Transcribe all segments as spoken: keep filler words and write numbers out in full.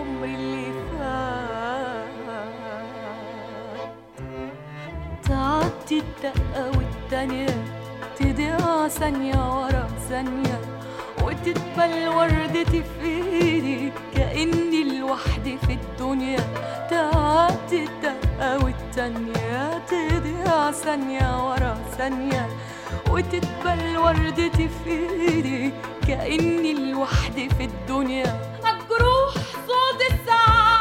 عمري اللي فات. تعدي الدقة والتانية تضيع ثانية ورا ثانية، وتتبل وردتي في ايدي كأني لوحدي في الدنيا. تعدي الدقة والتانية تضيع ثانية ورا ثانية، وتتبل وردتي في ايدي كأني لوحدي في الدنيا. مجروح صوت الساعات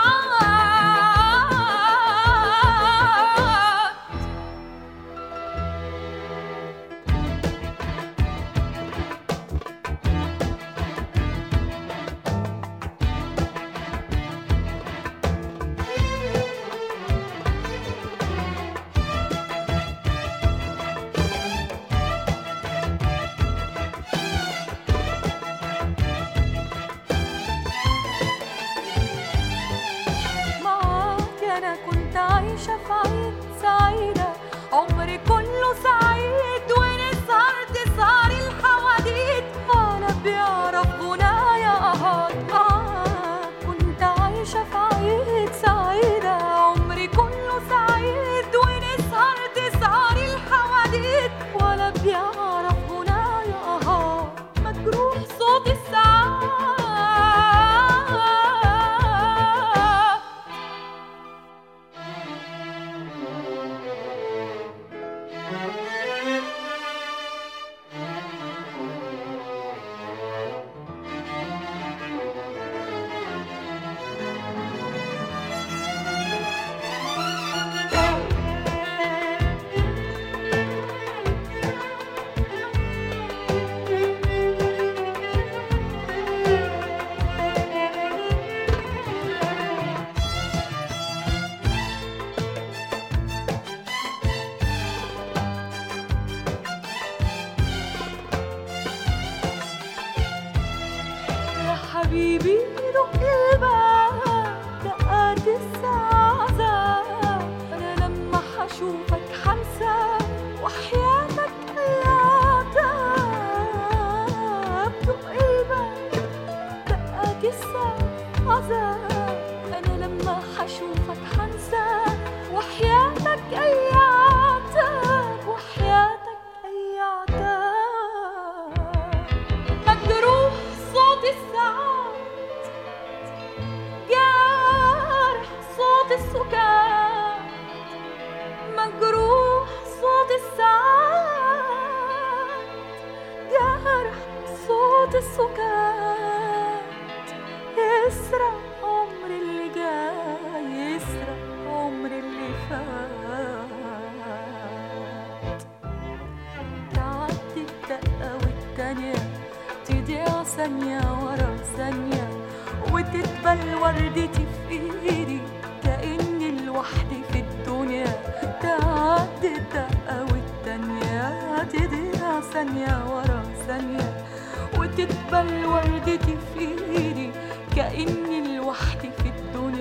عايشة في عيد سعيدة، عمري كله سعيد، ونسهر تسهر الحواديت ولا بيعرف غنايا أهات. آه كنت عايشة في عيد سعيدة، عمري كله سعيد، ونسهر تسهر الحواديت ولا بيعرف غنايا أهات. مجروح صوت الساعات حبيبي. دق الباب دقات الساعة، أنا لما حشوفك حنساك وحياتك يا تاب. دق الباب دقات الساعة، أنا لما حشوفك حنساك وحياتك يا تاب، وحياتك يا تاب. مجروح صوت الساعات، جارح صوت السكات، مجروح صوت الساعات، جارح صوت السكات. يسرق عمري اللي جاي، يسرق عمري اللي فات. تعدي الدقة والتانية تضيع ثانية ورا ثانية، وتتبل وردتي في ايدي كأني لوحدي في الدنيا. تعدي الدقة والتانية تضيع ثانية ورا ثانية، وتتبل وردتي في ايدي كأني لوحدي في الدنيا.